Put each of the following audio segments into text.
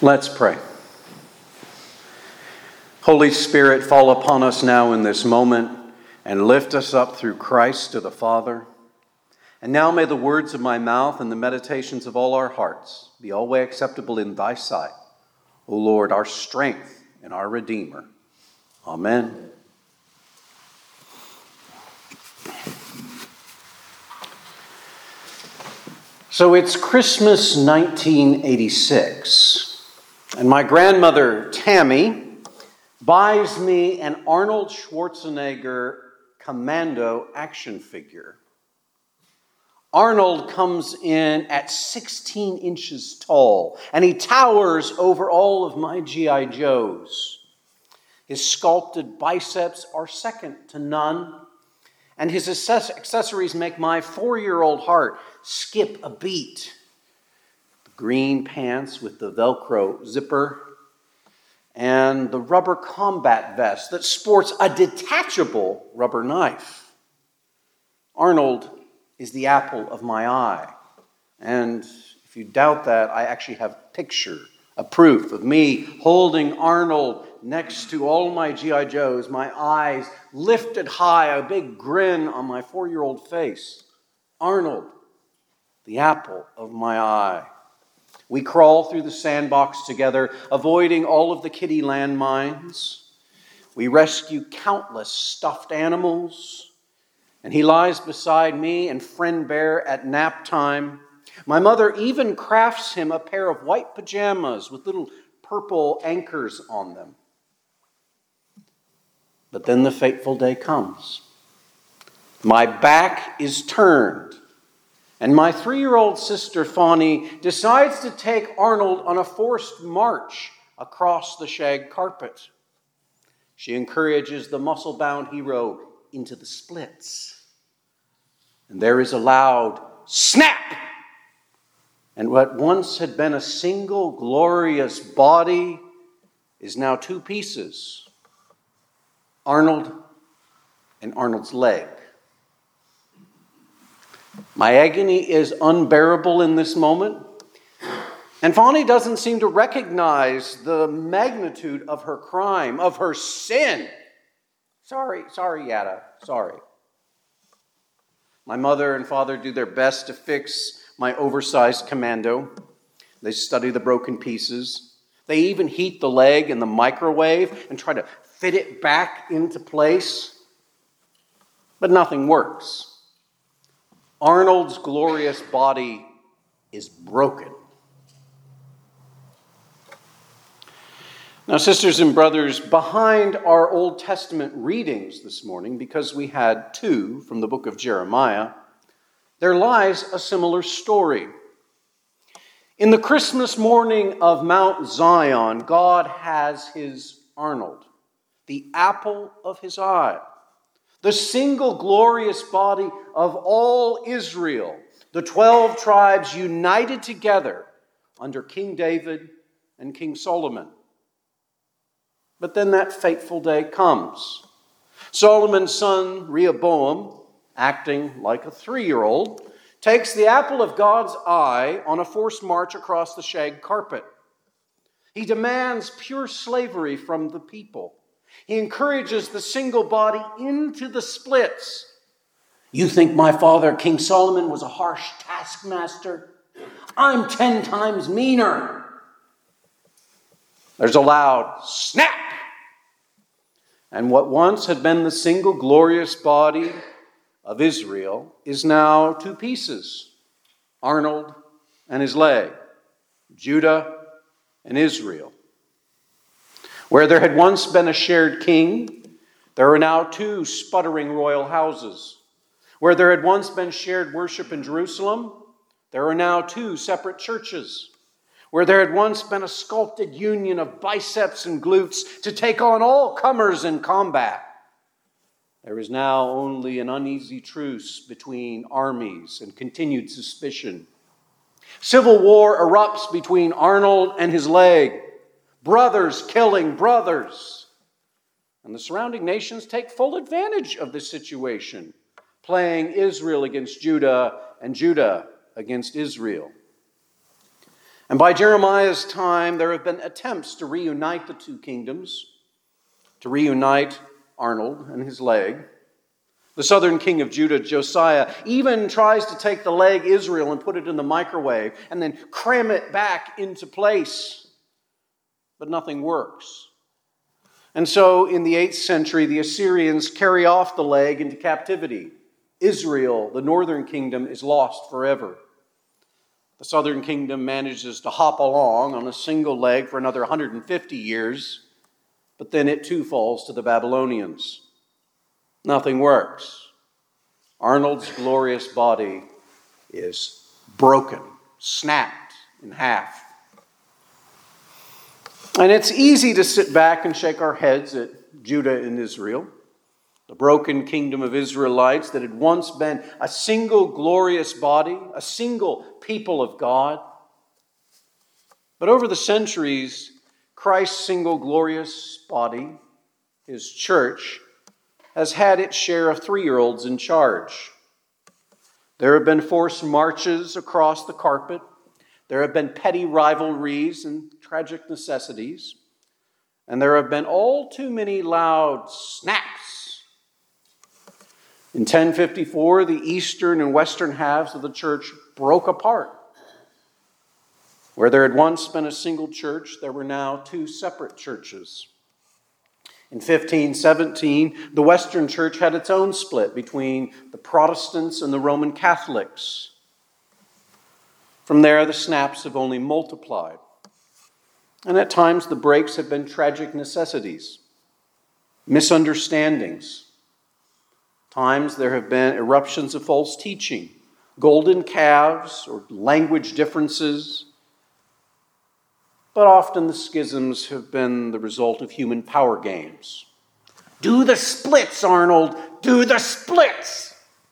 Let's pray. Holy Spirit, fall upon us now in this moment and lift us up through Christ to the Father. And now may the words of my mouth and the meditations of all our hearts be always acceptable in thy sight, O Lord, our strength and our Redeemer. Amen. So it's Christmas 1986. And my grandmother, Tammy, buys me an Arnold Schwarzenegger Commando action figure. Arnold comes in at 16 inches tall, and he towers over all of my G.I. Joes. His sculpted biceps are second to none, and his accessories make my 4-year-old heart skip a beat. Green pants with the Velcro zipper, and the rubber combat vest that sports a detachable rubber knife. Arnold is the apple of my eye. And if you doubt that, I actually have a proof of me holding Arnold next to all my G.I. Joes, my eyes lifted high, a big grin on my 4-year-old face. Arnold, the apple of my eye. We crawl through the sandbox together, avoiding all of the kiddie landmines. We rescue countless stuffed animals. And he lies beside me and friend bear at nap time. My mother even crafts him a pair of white pajamas with little purple anchors on them. But then the fateful day comes. My back is turned. And my 3-year-old sister, Fawny, decides to take Arnold on a forced march across the shag carpet. She encourages the muscle-bound hero into the splits. And there is a loud snap! And what once had been a single glorious body is now 2 pieces. Arnold and Arnold's leg. My agony is unbearable in this moment. And Fawny doesn't seem to recognize the magnitude of her crime, of her sin. Sorry, Yada, sorry. My mother and father do their best to fix my oversized commando. They study the broken pieces. They even heat the leg in the microwave and try to fit it back into place. But nothing works. Arnold's glorious body is broken. Now, sisters and brothers, behind our Old Testament readings this morning, because we had 2 from the book of Jeremiah, there lies a similar story. In the Christmas morning of Mount Zion, God has his Arnold, the apple of his eye, the single glorious body of all Israel, the 12 tribes united together under King David and King Solomon. But then that fateful day comes. Solomon's son, Rehoboam, acting like a 3-year-old, takes the apple of God's eye on a forced march across the shag carpet. He demands pure slavery from the people. He encourages the single body into the splits. You think my father, King Solomon, was a harsh taskmaster? I'm 10 times meaner. There's a loud snap. And what once had been the single glorious body of Israel is now 2 pieces. Arnold and his leg. Judah and Israel. Where there had once been a shared king, there are now 2 sputtering royal houses. Where there had once been shared worship in Jerusalem, there are now 2 separate churches. Where there had once been a sculpted union of biceps and glutes to take on all comers in combat, there is now only an uneasy truce between armies and continued suspicion. Civil war erupts between Arnold and his leg. Brothers killing brothers. And the surrounding nations take full advantage of this situation, playing Israel against Judah and Judah against Israel. And by Jeremiah's time, there have been attempts to reunite the two kingdoms, to reunite Arnold and his leg. The southern king of Judah, Josiah, even tries to take the leg Israel and put it in the microwave and then cram it back into place. But nothing works. And so in the 8th century, the Assyrians carry off the leg into captivity. Israel, the northern kingdom, is lost forever. The southern kingdom manages to hop along on a single leg for another 150 years, but then it too falls to the Babylonians. Nothing works. Arnold's glorious body is broken, snapped in half. And it's easy to sit back and shake our heads at Judah and Israel, the broken kingdom of Israelites that had once been a single glorious body, a single people of God. But over the centuries, Christ's single glorious body, his church, has had its share of 3-year-olds in charge. There have been forced marches across the carpet. There have been petty rivalries and tragic necessities. And there have been all too many loud snaps. In 1054, the eastern and western halves of the church broke apart. Where there had once been a single church, there were now 2 separate churches. In 1517, the Western Church had its own split between the Protestants and the Roman Catholics. From there, the snaps have only multiplied. And at times, the breaks have been tragic necessities, misunderstandings. Times there have been eruptions of false teaching, golden calves, or language differences. But often the schisms have been the result of human power games. Do the splits, Arnold! Do the splits!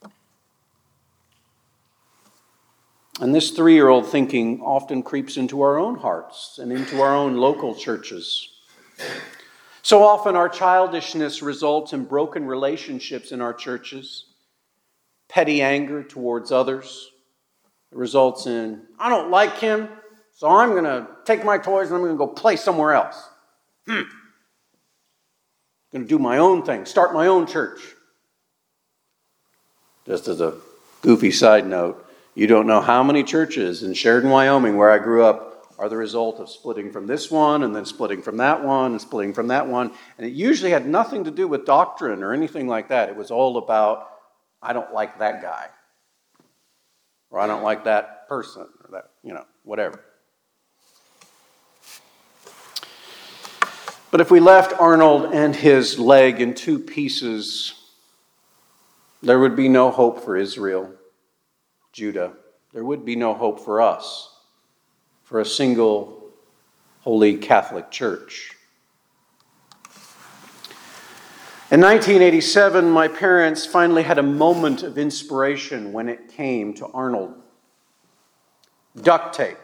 And this 3-year-old thinking often creeps into our own hearts and into our own local churches. So often our childishness results in broken relationships in our churches, petty anger towards others. It results in, I don't like him, so I'm going to take my toys and I'm going to go play somewhere else. Going to do my own thing, start my own church. Just as a goofy side note, you don't know how many churches in Sheridan, Wyoming, where I grew up, are the result of splitting from this one and then splitting from that one and splitting from that one. And it usually had nothing to do with doctrine or anything like that. It was all about, I don't like that guy. Or I don't like that person. Or that, whatever. But if we left Arnold and his leg in 2 pieces, there would be no hope for Israel, Judah. There would be no hope for us, for a single holy Catholic Church. In 1987, my parents finally had a moment of inspiration when it came to Arnold. Duct tape.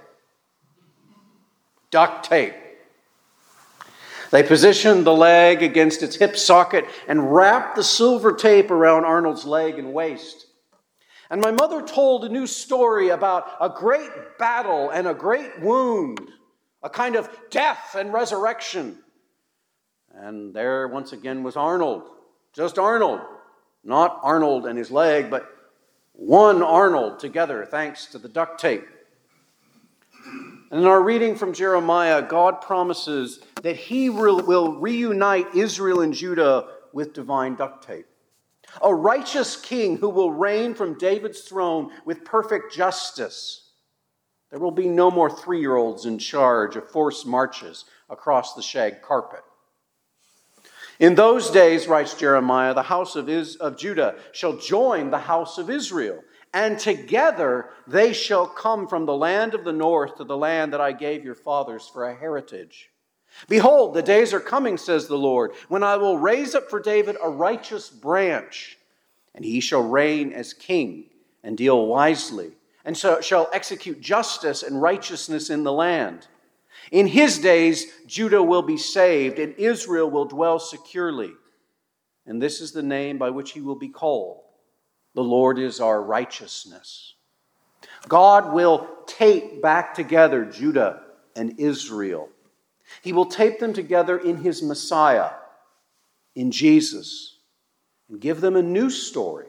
Duct tape. They positioned the leg against its hip socket and wrapped the silver tape around Arnold's leg and waist. And my mother told a new story about a great battle and a great wound, a kind of death and resurrection. And there once again was Arnold, just Arnold, not Arnold and his leg, but one Arnold together thanks to the duct tape. And in our reading from Jeremiah, God promises that he will reunite Israel and Judah with divine duct tape. A righteous king who will reign from David's throne with perfect justice. There will be no more 3-year-olds in charge of forced marches across the shag carpet. In those days, writes Jeremiah, the house of Judah shall join the house of Israel, and together they shall come from the land of the north to the land that I gave your fathers for a heritage. Behold, the days are coming, says the Lord, when I will raise up for David a righteous branch, and he shall reign as king and deal wisely, and shall execute justice and righteousness in the land. In his days, Judah will be saved, and Israel will dwell securely. And this is the name by which he will be called. The Lord is our righteousness. God will tape back together Judah and Israel. He will tape them together in his Messiah, in Jesus, and give them a new story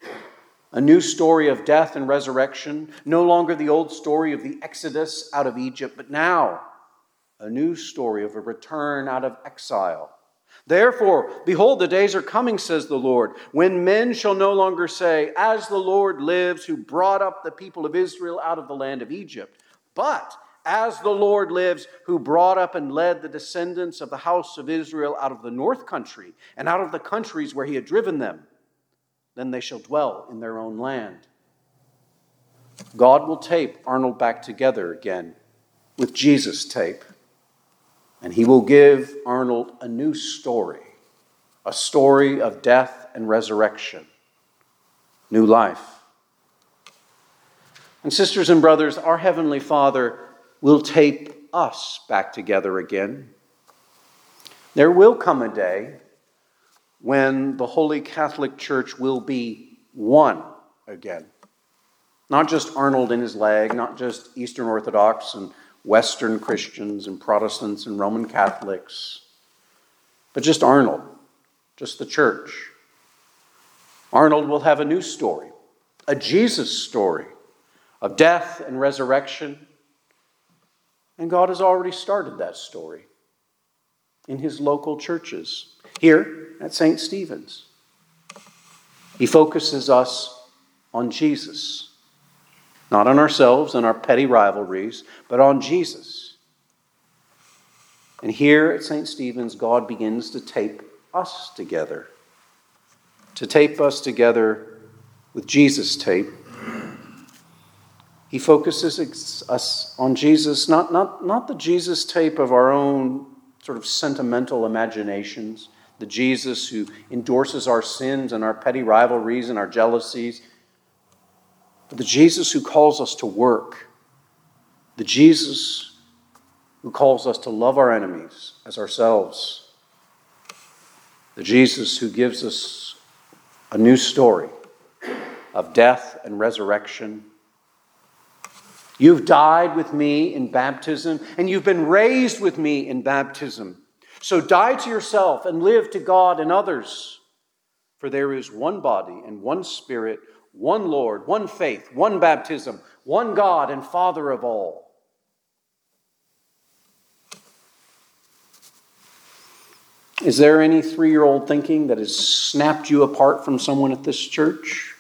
of death and resurrection, no longer the old story of the Exodus out of Egypt, but now a new story of a return out of exile. Therefore, behold, the days are coming, says the Lord, when men shall no longer say, as the Lord lives, who brought up the people of Israel out of the land of Egypt, but as the Lord lives, who brought up and led the descendants of the house of Israel out of the north country and out of the countries where he had driven them, then they shall dwell in their own land. God will tape Arnold back together again with Jesus' tape. And he will give Arnold a new story, a story of death and resurrection, new life. And sisters and brothers, our Heavenly Father will tape us back together again. There will come a day when the Holy Catholic Church will be one again. Not just Arnold and his leg, not just Eastern Orthodox and Western Christians and Protestants and Roman Catholics, but just Arnold, just the church. Arnold will have a new story, a Jesus story of death and resurrection. And God has already started that story in his local churches, here at St. Stephen's. He focuses us on Jesus. Not on ourselves and our petty rivalries, but on Jesus. And here at St. Stephen's, God begins to tape us together. To tape us together with Jesus' tape. He focuses us on Jesus, not the Jesus tape of our own sort of sentimental imaginations, the Jesus who endorses our sins and our petty rivalries and our jealousies, but the Jesus who calls us to work, the Jesus who calls us to love our enemies as ourselves, the Jesus who gives us a new story of death and resurrection. You've died with me in baptism, and you've been raised with me in baptism. So die to yourself and live to God and others. For there is one body and one Spirit, one Lord, one faith, one baptism, one God and Father of all. Is there any 3-year-old thinking that has snapped you apart from someone at this church?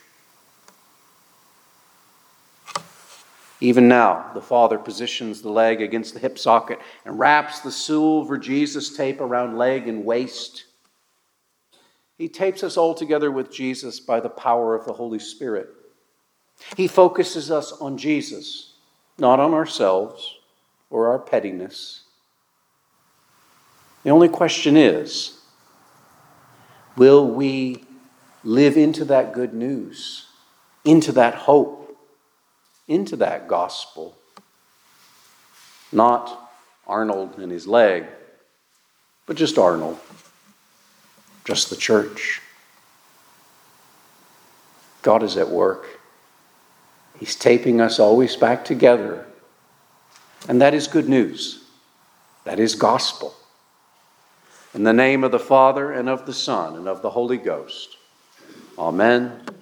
Even now, the Father positions the leg against the hip socket and wraps the silver Jesus tape around leg and waist. He tapes us all together with Jesus by the power of the Holy Spirit. He focuses us on Jesus, not on ourselves or our pettiness. The only question is, will we live into that good news, into that hope, into that gospel? Not Arnold and his leg, but just Arnold. Just the church. God is at work. He's taping us always back together. And that is good news. That is gospel. In the name of the Father, and of the Son, and of the Holy Ghost. Amen.